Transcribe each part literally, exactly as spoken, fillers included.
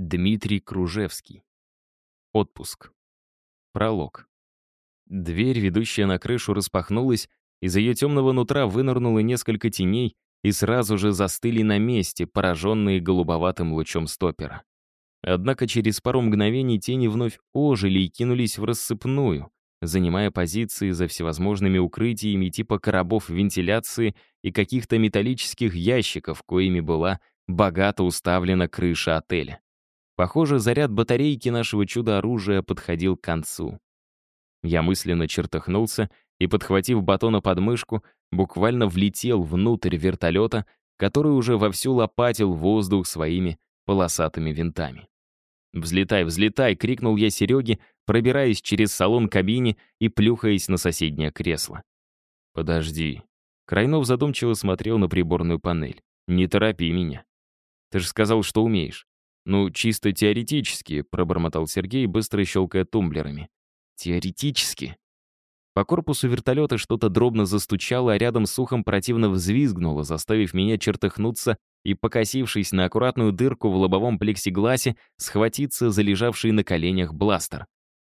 Дмитрий Кружевский. Отпуск. Пролог. Дверь, ведущая на крышу, распахнулась, из ее темного нутра вынырнуло несколько теней и сразу же застыли на месте, пораженные голубоватым лучом стопера. Однако через пару мгновений тени вновь ожили и кинулись в рассыпную, занимая позиции за всевозможными укрытиями типа коробов вентиляции и каких-то металлических ящиков, коими была богато уставлена крыша отеля. Похоже, заряд батарейки нашего чудо-оружия подходил к концу. Я мысленно чертыхнулся и, подхватив Батона под мышку, буквально влетел внутрь вертолета, который уже вовсю лопатил воздух своими полосатыми винтами. «Взлетай, взлетай!» — крикнул я Сереге, пробираясь через салон кабине и плюхаясь на соседнее кресло. «Подожди». Крайнов задумчиво смотрел на приборную панель. «Не торопи меня. Ты же сказал, что умеешь». «Ну, чисто теоретически», — пробормотал Сергей, быстро щелкая тумблерами. «Теоретически?» По корпусу вертолета что-то дробно застучало, а рядом с ухом противно взвизгнуло, заставив меня чертыхнуться и, покосившись на аккуратную дырку в лобовом плексигласе, схватиться за лежавший на коленях бластер.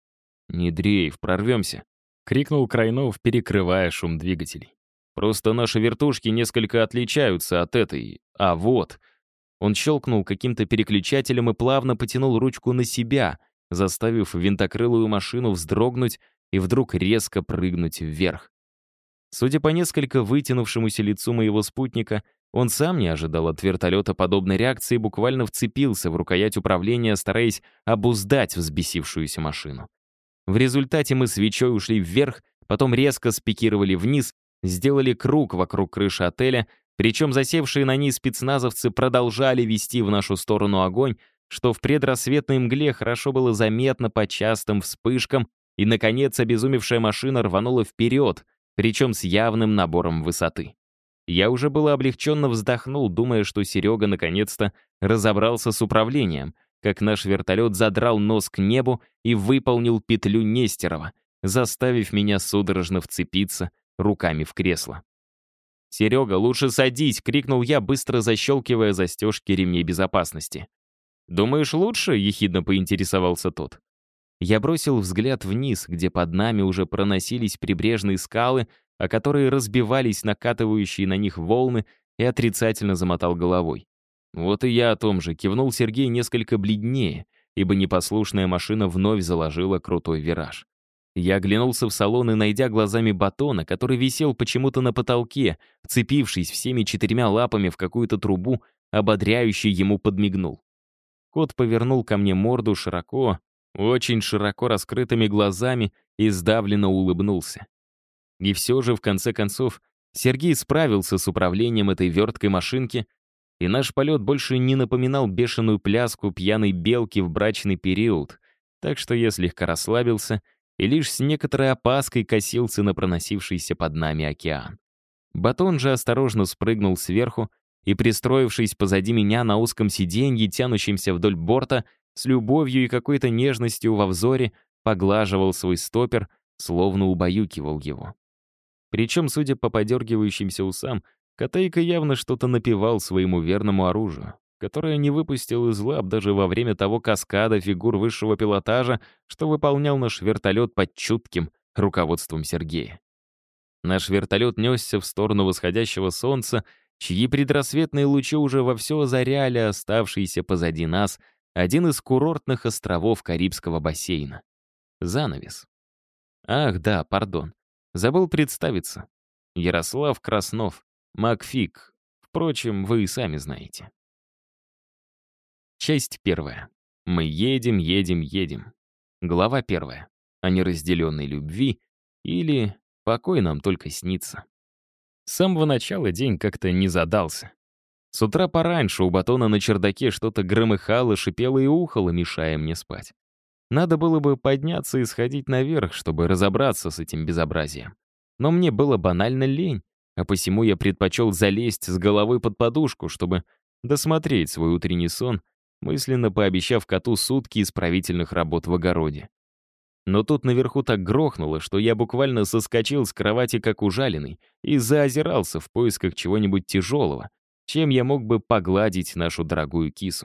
«Не дрейф, прорвемся», — крикнул Крайнов, перекрывая шум двигателей. «Просто наши вертушки несколько отличаются от этой. А вот...» Он щелкнул каким-то переключателем и плавно потянул ручку на себя, заставив винтокрылую машину вздрогнуть и вдруг резко прыгнуть вверх. Судя по несколько вытянувшемуся лицу моего спутника, он сам не ожидал от вертолета подобной реакции и буквально вцепился в рукоять управления, стараясь обуздать взбесившуюся машину. В результате мы свечой ушли вверх, потом резко спикировали вниз, сделали круг вокруг крыши отеля, причем засевшие на ней спецназовцы продолжали вести в нашу сторону огонь, что в предрассветной мгле хорошо было заметно по частым вспышкам, и, наконец, обезумевшая машина рванула вперед, причем с явным набором высоты. Я уже было облегченно вздохнул, думая, что Серега наконец-то разобрался с управлением, как наш вертолет задрал нос к небу и выполнил петлю Нестерова, заставив меня судорожно вцепиться руками в кресло. «Серега, лучше садись!» — крикнул я, быстро защелкивая застежки ремней безопасности. «Думаешь, лучше?» — ехидно поинтересовался тот. Я бросил взгляд вниз, где под нами уже проносились прибрежные скалы, о которые разбивались накатывающие на них волны, и отрицательно замотал головой. «Вот и я о том же», — кивнул Сергей несколько бледнее, ибо непослушная машина вновь заложила крутой вираж. Я оглянулся в салон и, найдя глазами Батона, который висел почему-то на потолке, вцепившись всеми четырьмя лапами в какую-то трубу, ободряюще ему подмигнул. Кот повернул ко мне морду широко, очень широко раскрытыми глазами и сдавленно улыбнулся. И все же, в конце концов, Сергей справился с управлением этой верткой машинки, и наш полет больше не напоминал бешеную пляску пьяной белки в брачный период, так что я слегка расслабился и лишь с некоторой опаской косился на проносившийся под нами океан. Батон же осторожно спрыгнул сверху и, пристроившись позади меня на узком сиденье, тянущемся вдоль борта, с любовью и какой-то нежностью во взоре поглаживал свой стопер, словно убаюкивал его. Причем, судя по подергивающимся усам, Котейка явно что-то напевал своему верному оружию, которое не выпустил из лап даже во время того каскада фигур высшего пилотажа, что выполнял наш вертолет под чутким руководством Сергея. Наш вертолет несся в сторону восходящего солнца, чьи предрассветные лучи уже вовсю озаряли оставшийся позади нас один из курортных островов Карибского бассейна. Занавес. Ах, да, пардон. Забыл представиться. Ярослав Краснов, Макфик. Впрочем, вы и сами знаете. Часть первая. Мы едем, едем, едем. Глава первая. О неразделенной любви или покой нам только снится. С самого начала день как-то не задался. С утра пораньше у Батона на чердаке что-то громыхало, шипело и ухало, мешая мне спать. Надо было бы подняться и сходить наверх, чтобы разобраться с этим безобразием. Но мне было банально лень, а посему я предпочел залезть с головой под подушку, чтобы досмотреть свой утренний сон, мысленно пообещав коту сутки исправительных работ в огороде. Но тут наверху так грохнуло, что я буквально соскочил с кровати как ужаленный и заозирался в поисках чего-нибудь тяжелого, чем я мог бы погладить нашу дорогую кису.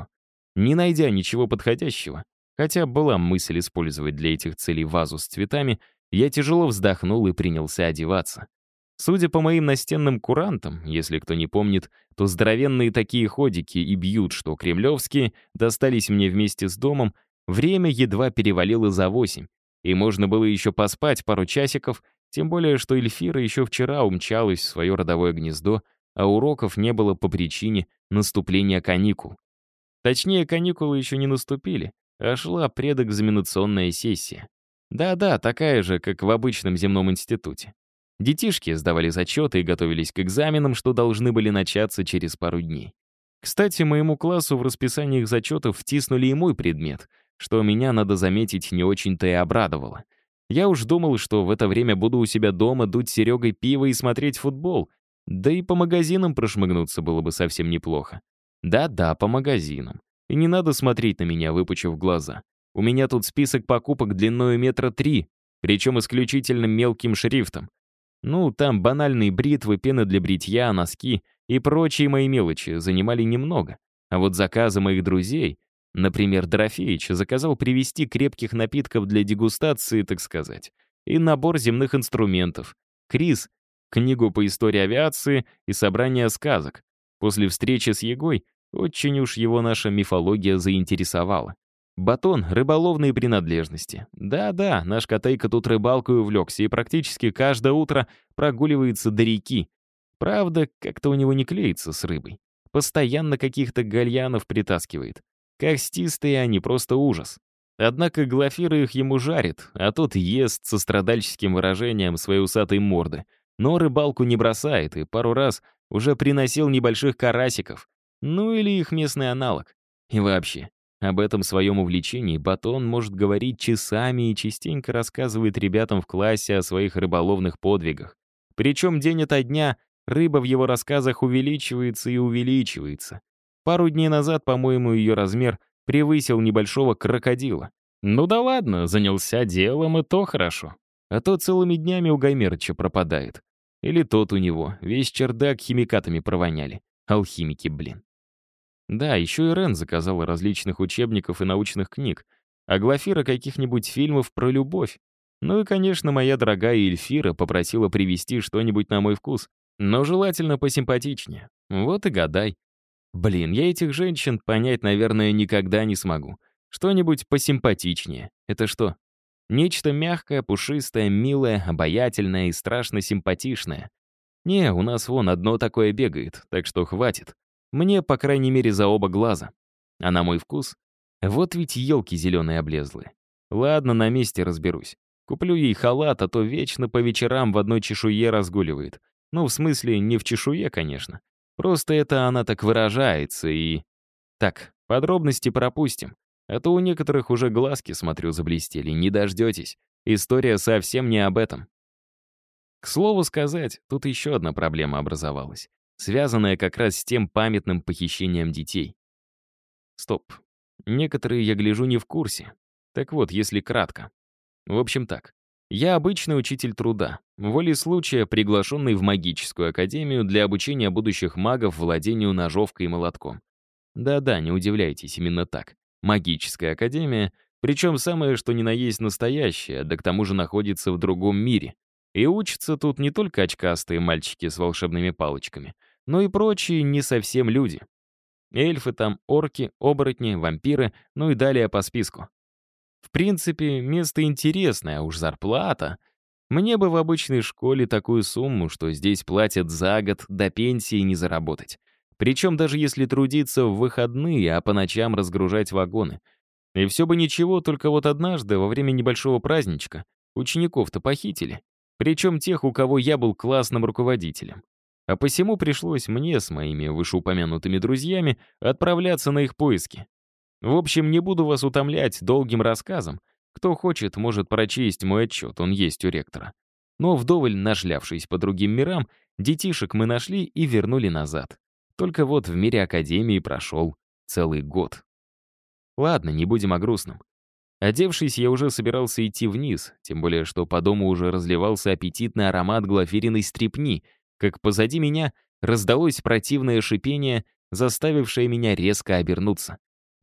Не найдя ничего подходящего, хотя была мысль использовать для этих целей вазу с цветами, я тяжело вздохнул и принялся одеваться. Судя по моим настенным курантам, если кто не помнит, то здоровенные такие ходики и бьют, что кремлевские, достались мне вместе с домом, время едва перевалило за восемь, и можно было еще поспать пару часиков, тем более, что Эльфира еще вчера умчалась в свое родовое гнездо, а уроков не было по причине наступления каникул. Точнее, каникулы еще не наступили, а шла предэкзаменационная сессия. Да-да, такая же, как в обычном земном институте. Детишки сдавали зачеты и готовились к экзаменам, что должны были начаться через пару дней. Кстати, моему классу в расписании их зачетов втиснули и мой предмет, что меня, надо заметить, не очень-то и обрадовало. Я уж думал, что в это время буду у себя дома дуть с Серегой пиво и смотреть футбол, да и по магазинам прошмыгнуться было бы совсем неплохо. Да-да, по магазинам. И не надо смотреть на меня, выпучив глаза. У меня тут список покупок длиною метра три, причем исключительно мелким шрифтом. Ну, там банальные бритвы, пены для бритья, носки и прочие мои мелочи занимали немного. А вот заказы моих друзей, например, Дорофеич заказал привезти крепких напитков для дегустации, так сказать, и набор земных инструментов. Крис — книгу по истории авиации и собрание сказок. После встречи с Егой очень уж его наша мифология заинтересовала. Батон — рыболовные принадлежности. Да-да, наш котейка тут рыбалкой увлекся и практически каждое утро прогуливается до реки. Правда, как-то у него не клеится с рыбой. Постоянно каких-то гальянов притаскивает. Костистые они, просто ужас. Однако Глафира их ему жарит, а тот ест со страдальческим выражением своей усатой морды. Но рыбалку не бросает и пару раз уже приносил небольших карасиков. Ну или их местный аналог. И вообще, об этом своем увлечении Батон может говорить часами и частенько рассказывает ребятам в классе о своих рыболовных подвигах. Причем день ото дня рыба в его рассказах увеличивается и увеличивается. Пару дней назад, по-моему, ее размер превысил небольшого крокодила. Ну да ладно, занялся делом, и то хорошо. А то целыми днями у Гаймерыча пропадает. Или тот у него, весь чердак химикатами провоняли. Алхимики, блин. Да, еще и Рен заказала различных учебников и научных книг, а Глафира каких-нибудь фильмов про любовь. Ну и, конечно, моя дорогая Эльфира попросила привезти что-нибудь на мой вкус, но желательно посимпатичнее. Вот и гадай. Блин, я этих женщин понять, наверное, никогда не смогу. Что-нибудь посимпатичнее. Это что? Нечто мягкое, пушистое, милое, обаятельное и страшно симпатичное. Не, у нас вон одно такое бегает, так что хватит. Мне, по крайней мере, за оба глаза. А на мой вкус? Вот ведь елки зеленые облезлые. Ладно, на месте разберусь. Куплю ей халат, а то вечно по вечерам в одной чешуе разгуливает. Ну, в смысле, не в чешуе, конечно. Просто это она так выражается и... Так, подробности пропустим. А то у некоторых уже глазки, смотрю, заблестели. Не дождетесь. История совсем не об этом. К слову сказать, тут еще одна проблема образовалась, связанная как раз с тем памятным похищением детей. Стоп. Некоторые, я гляжу, не в курсе. Так вот, если кратко. В общем так. Я обычный учитель труда, волей случая приглашенный в магическую академию для обучения будущих магов владению ножовкой и молотком. Да-да, не удивляйтесь, именно так. Магическая академия, причем самое что ни на есть настоящее, да к тому же находится в другом мире. И учатся тут не только очкастые мальчики с волшебными палочками, но и прочие не совсем люди. Эльфы там, орки, оборотни, вампиры, ну и далее по списку. В принципе, место интересное, а уж зарплата. Мне бы в обычной школе такую сумму, что здесь платят за год, до пенсии не заработать. Причем даже если трудиться в выходные, а по ночам разгружать вагоны. И все бы ничего, только вот однажды, во время небольшого праздничка, учеников-то похитили. Причем тех, у кого я был классным руководителем. А посему пришлось мне с моими вышеупомянутыми друзьями отправляться на их поиски. В общем, не буду вас утомлять долгим рассказом. Кто хочет, может прочесть мой отчет, он есть у ректора. Но вдоволь нашлявшись по другим мирам, детишек мы нашли и вернули назад. Только вот в мире Академии прошел целый год. Ладно, не будем о грустном. Одевшись, я уже собирался идти вниз, тем более, что по дому уже разливался аппетитный аромат глафириной стрепни, как позади меня раздалось противное шипение, заставившее меня резко обернуться.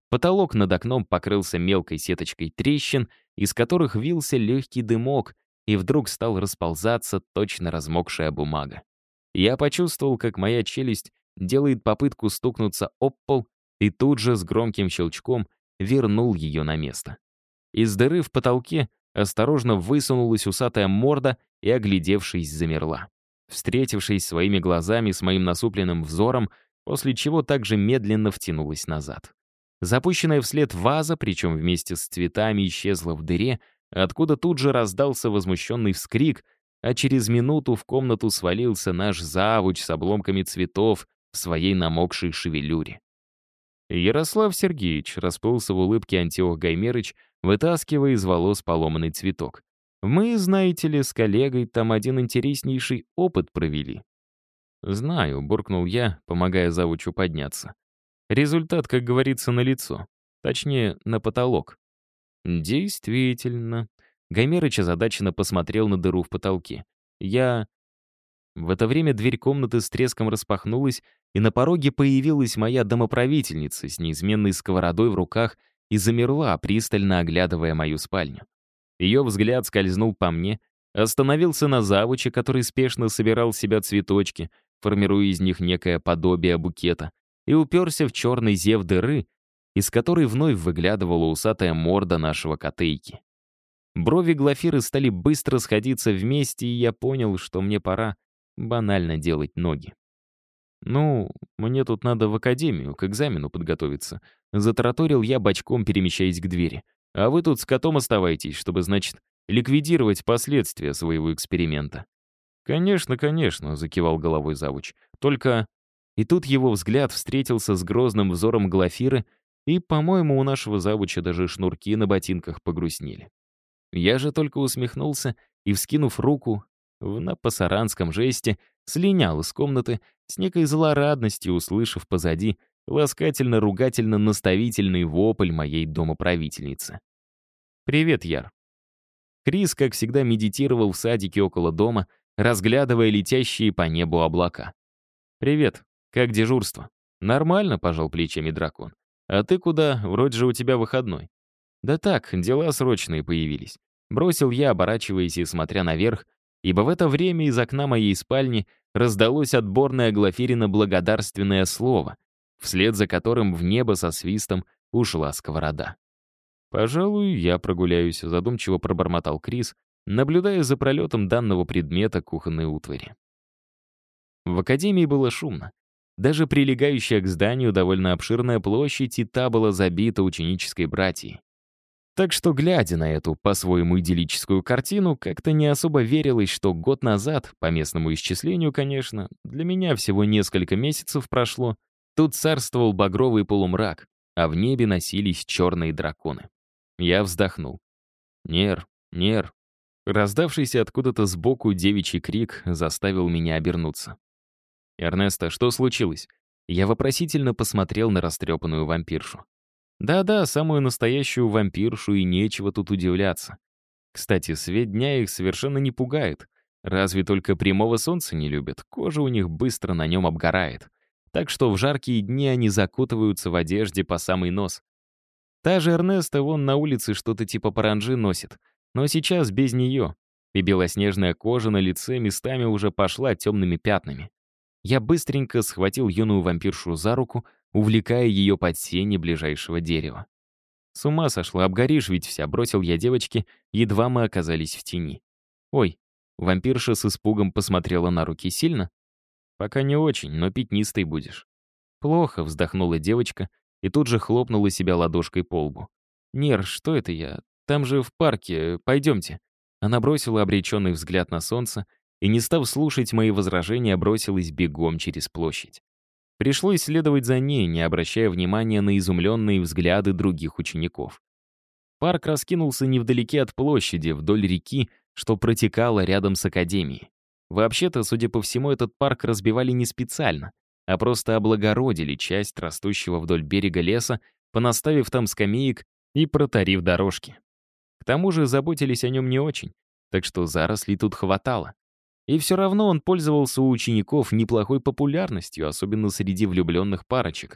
Потолок над окном покрылся мелкой сеточкой трещин, из которых вился легкий дымок, и вдруг стал расползаться точно размокшая бумага. Я почувствовал, как моя челюсть делает попытку стукнуться об пол, и тут же с громким щелчком вернул ее на место. Из дыры в потолке осторожно высунулась усатая морда и, оглядевшись, замерла, встретившись своими глазами с моим насупленным взором, после чего также медленно втянулась назад. Запущенная вслед ваза, причем вместе с цветами, исчезла в дыре, откуда тут же раздался возмущенный вскрик, а через минуту в комнату свалился наш завуч с обломками цветов в своей намокшей шевелюре. Ярослав Сергеевич расплылся в улыбке Антиох Гаймерыч, вытаскивая из волос поломанный цветок. «Мы, знаете ли, с коллегой там один интереснейший опыт провели». «Знаю», — буркнул я, помогая завучу подняться. «Результат, как говорится, налицо. Точнее, на потолок». «Действительно». Гаймерыч озадаченно посмотрел на дыру в потолке. «Я...» В это время дверь комнаты с треском распахнулась, и на пороге появилась моя домоправительница с неизменной сковородой в руках и замерла, пристально оглядывая мою спальню. Ее взгляд скользнул по мне, остановился на завуче, который спешно собирал с себя цветочки, формируя из них некое подобие букета, и уперся в черный зев дыры, из которой вновь выглядывала усатая морда нашего котейки. Брови Глафиры стали быстро сходиться вместе, и я понял, что мне пора банально делать ноги. «Ну, мне тут надо в академию, к экзамену подготовиться», — затараторил я, бочком перемещаясь к двери. «А вы тут с котом оставайтесь, чтобы, значит, ликвидировать последствия своего эксперимента». «Конечно, конечно», — закивал головой завуч. «Только...» И тут его взгляд встретился с грозным взором Глафиры, и, по-моему, у нашего завуча даже шнурки на ботинках погрустнели. Я же только усмехнулся и, вскинув руку, в напасаранском жесте слинял из комнаты, с некой злорадностью услышав позади ласкательно-ругательно-наставительный вопль моей домоправительницы. «Привет, Яр». Крис, как всегда, медитировал в садике около дома, разглядывая летящие по небу облака. «Привет. Как дежурство?» «Нормально», — пожал плечами дракон. «А ты куда? Вроде же у тебя выходной». «Да так, дела срочные появились». Бросил я, оборачиваясь и смотря наверх, ибо в это время из окна моей спальни раздалось отборное Глафирина благодарственное слово, вслед за которым в небо со свистом ушла сковорода. «Пожалуй, я прогуляюсь», — задумчиво пробормотал Крис, наблюдая за пролетом данного предмета кухонной утвари. В академии было шумно. Даже прилегающая к зданию довольно обширная площадь и та была забита ученической братьей. Так что, глядя на эту по-своему идиллическую картину, как-то не особо верилось, что год назад, по местному исчислению, конечно, для меня всего несколько месяцев прошло, тут царствовал багровый полумрак, а в небе носились черные драконы. Я вздохнул. «Нер, Нер». Раздавшийся откуда-то сбоку девичий крик заставил меня обернуться. «Эрнесто, что случилось?» Я вопросительно посмотрел на растрепанную вампиршу. Да-да, самую настоящую вампиршу, и нечего тут удивляться. Кстати, свет дня их совершенно не пугает. Разве только прямого солнца не любят, кожа у них быстро на нем обгорает. Так что в жаркие дни они закутываются в одежде по самый нос. Та же Эрнеста вон на улице что-то типа паранджи носит, но сейчас без нее, и белоснежная кожа на лице местами уже пошла темными пятнами. Я быстренько схватил юную вампиршу за руку, увлекая ее под сени ближайшего дерева. «С ума сошла, обгоришь ведь вся», — бросил я девочке, едва мы оказались в тени. «Ой», — вампирша с испугом посмотрела на руки. «Сильно?» «Пока не очень, но пятнистой будешь». «Плохо», — вздохнула девочка и тут же хлопнула себя ладошкой по лбу. «Нер, что это я? Там же в парке, пойдемте». Она бросила обреченный взгляд на солнце и, не став слушать мои возражения, бросилась бегом через площадь. Пришлось следовать за ней, не обращая внимания на изумленные взгляды других учеников. Парк раскинулся невдалеке от площади, вдоль реки, что протекала рядом с академией. Вообще-то, судя по всему, этот парк разбивали не специально, а просто облагородили часть растущего вдоль берега леса, понаставив там скамеек и протарив дорожки. К тому же заботились о нем не очень, так что зарослей тут хватало. И все равно он пользовался у учеников неплохой популярностью, особенно среди влюбленных парочек.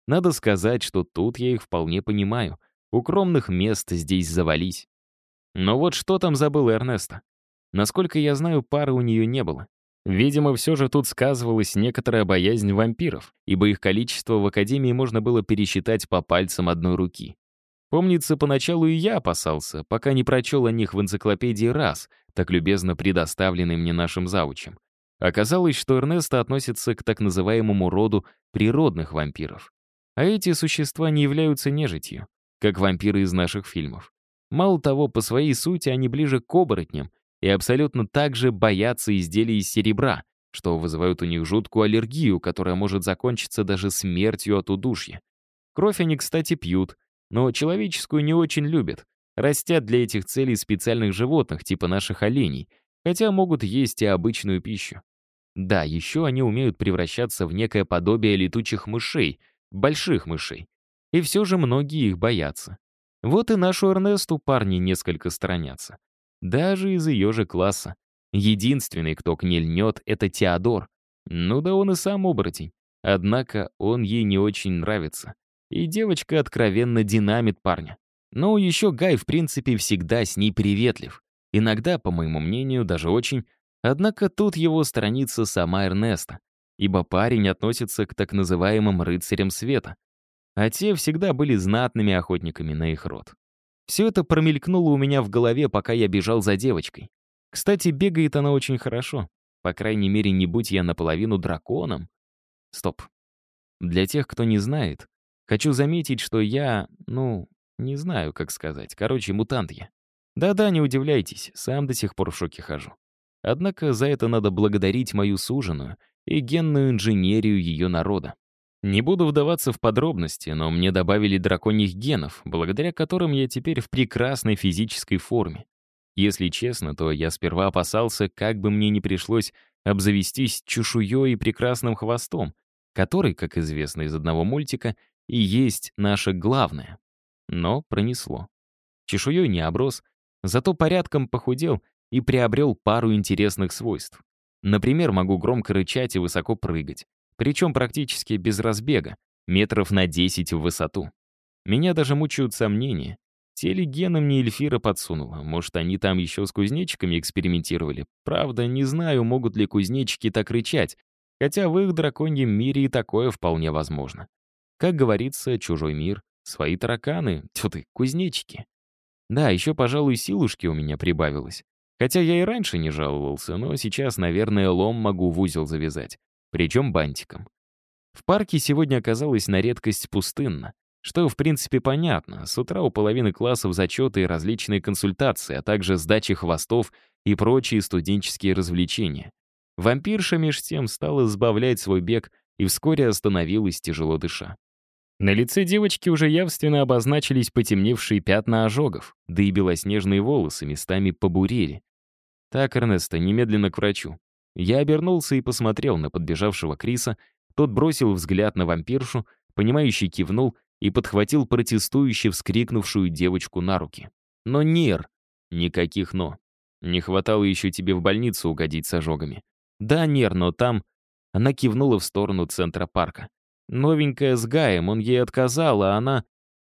Надо сказать, что тут я их вполне понимаю. Укромных мест здесь завались. Но вот что там забыл Эрнеста? Насколько я знаю, пары у нее не было. Видимо, все же тут сказывалась некоторая боязнь вампиров, ибо их количество в Академии можно было пересчитать по пальцам одной руки. Помнится, поначалу и я опасался, пока не прочел о них в энциклопедии раз, так любезно предоставленной мне нашим заучем. Оказалось, что Эрнесто относится к так называемому роду природных вампиров. А эти существа не являются нежитью, как вампиры из наших фильмов. Мало того, по своей сути они ближе к оборотням и абсолютно так же боятся изделий из серебра, что вызывает у них жуткую аллергию, которая может закончиться даже смертью от удушья. Кровь они, кстати, пьют, но человеческую не очень любят. Растят для этих целей специальных животных, типа наших оленей, хотя могут есть и обычную пищу. Да, еще они умеют превращаться в некое подобие летучих мышей, больших мышей. И все же многие их боятся. Вот и нашу Эрнесту парни несколько сторонятся. Даже из ее же класса. Единственный, кто к ней льнет, это Теодор. Ну да он и сам оборотень. Однако он ей не очень нравится. И девочка откровенно динамит парня. Но еще Гай, в принципе, всегда с ней приветлив. Иногда, по моему мнению, даже очень. Однако тут его сторонится сама Эрнеста, ибо парень относится к так называемым рыцарям света. А те всегда были знатными охотниками на их род. Все это промелькнуло у меня в голове, пока я бежал за девочкой. Кстати, бегает она очень хорошо. По крайней мере, не будь я наполовину драконом. Стоп. Для тех, кто не знает, хочу заметить, что я, ну, не знаю, как сказать. Короче, мутант я. Да-да, не удивляйтесь, сам до сих пор в шоке хожу. Однако за это надо благодарить мою суженую и генную инженерию ее народа. Не буду вдаваться в подробности, но мне добавили драконьих генов, благодаря которым я теперь в прекрасной физической форме. Если честно, то я сперва опасался, как бы мне не пришлось обзавестись чешуей и прекрасным хвостом, который, как известно из одного мультика, и есть наше главное. Но пронесло. Чешуей не оброс, зато порядком похудел и приобрел пару интересных свойств. Например, могу громко рычать и высоко прыгать, причем практически без разбега, метров на десять в высоту. Меня даже мучают сомнения. Те ли гены мне Эльфира подсунула? Может, они там еще с кузнечиками экспериментировали? Правда, не знаю, могут ли кузнечики так рычать, хотя в их драконьем мире и такое вполне возможно. Как говорится, чужой мир, свои тараканы, тьфу ты, кузнечики. Да, еще, пожалуй, силушки у меня прибавилось. Хотя я и раньше не жаловался, но сейчас, наверное, лом могу в узел завязать. Причем бантиком. В парке сегодня оказалось на редкость пустынно, что, в принципе, понятно. С утра у половины классов зачеты и различные консультации, а также сдачи хвостов и прочие студенческие развлечения. Вампирша меж тем стала сбавлять свой бег и вскоре остановилась, тяжело дыша. На лице девочки уже явственно обозначились потемневшие пятна ожогов, да и белоснежные волосы местами побурели. «Так, Эрнесто, немедленно к врачу». Я обернулся и посмотрел на подбежавшего Криса. Тот бросил взгляд на вампиршу, понимающий кивнул и подхватил протестующе вскрикнувшую девочку на руки. «Но, Нер!» «Никаких «но». Не хватало еще тебе в больницу угодить с ожогами». «Да, Нер, но там...» Она кивнула в сторону центра парка. «Новенькая с Гаем, он ей отказал, а она...»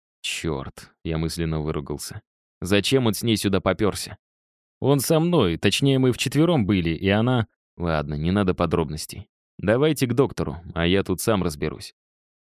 «Черт!» — я мысленно выругался. «Зачем он с ней сюда попёрся?» «Он со мной, точнее, мы вчетвером были, и она...» «Ладно, не надо подробностей. Давайте к доктору, а я тут сам разберусь».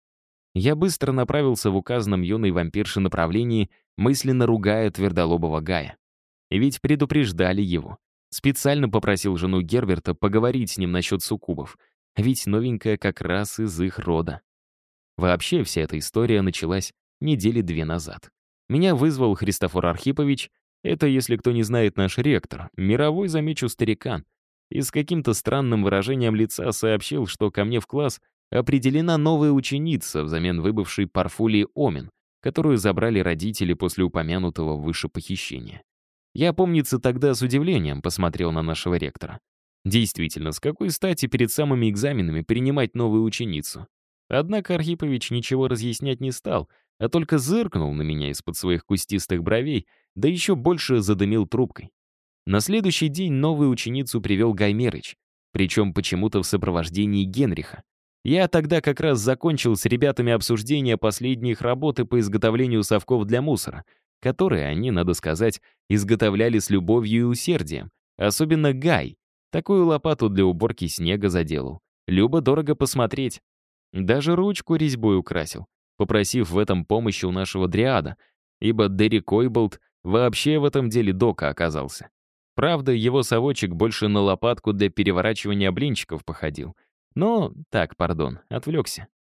Я быстро направился в указанном юной вампирше направлении, мысленно ругая твердолобого Гая. Ведь предупреждали его. Специально попросил жену Герберта поговорить с ним насчет суккубов, ведь новенькая как раз из их рода. Вообще, вся эта история началась недели две назад. Меня вызвал Христофор Архипович, это, если кто не знает, наш ректор, мировой, замечу, старикан, и с каким-то странным выражением лица сообщил, что ко мне в класс определена новая ученица взамен выбывшей Парфулии Омен, которую забрали родители после упомянутого выше похищения. Я, помнится, тогда с удивлением посмотрел на нашего ректора. Действительно, с какой стати перед самыми экзаменами принимать новую ученицу? Однако Архипович ничего разъяснять не стал, а только зыркнул на меня из-под своих кустистых бровей, да еще больше задымил трубкой. На следующий день новую ученицу привел Гай Мерыч, причем почему-то в сопровождении Генриха. Я тогда как раз закончил с ребятами обсуждение последней их работы по изготовлению совков для мусора, которые они, надо сказать, изготовляли с любовью и усердием. Особенно Гай. Такую лопату для уборки снега заделал. Любо-дорого посмотреть. Даже ручку резьбой украсил, попросив в этом помощи у нашего дриада, ибо Дерри Койболт вообще в этом деле дока оказался. Правда, его совочек больше на лопатку для переворачивания блинчиков походил. Но, так, пардон, отвлекся.